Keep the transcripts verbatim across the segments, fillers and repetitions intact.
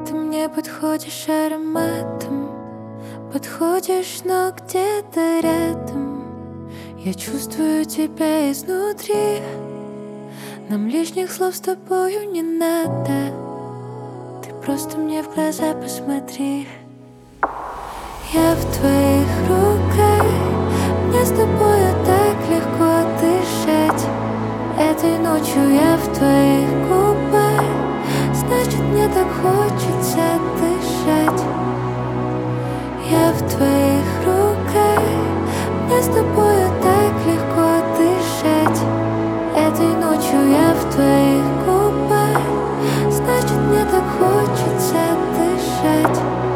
Ты мне подходишь ароматом, подходишь, но где-то рядом. Я чувствую тебя изнутри. Нам лишних слов с тобою не надо. Ты просто мне в глаза посмотри. Я в твоих руках, мне с тобою так легко дышать. Этой ночью я в твоих губах, значит мне так хочется дышать. Я в твоих руках, мне с тобою так легко дышать. Этой ночью я в твоих губах, значит мне так хочется дышать.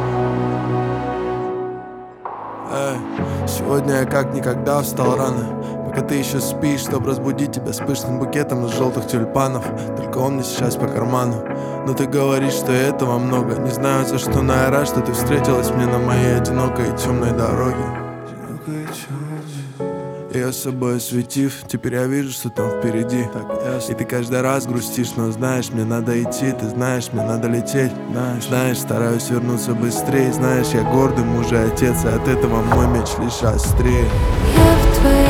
Эй, сегодня я как никогда встал рано, пока ты еще спишь, чтоб разбудить тебя с пышным букетом из желтых тюльпанов. Только он мне сейчас по карману. Но ты говоришь, что и этого много. Не знаю, за что, но я рад, что ты встретилась мне на моей одинокой и темной дороге. Ее с собой осветив, теперь я вижу, что там впереди. И ты каждый раз грустишь, но знаешь, мне надо идти. Ты знаешь, мне надо лететь. Знаешь, стараюсь вернуться быстрее. Знаешь, я гордый муж и отец, и от этого мой меч лишь острее. Я в твоих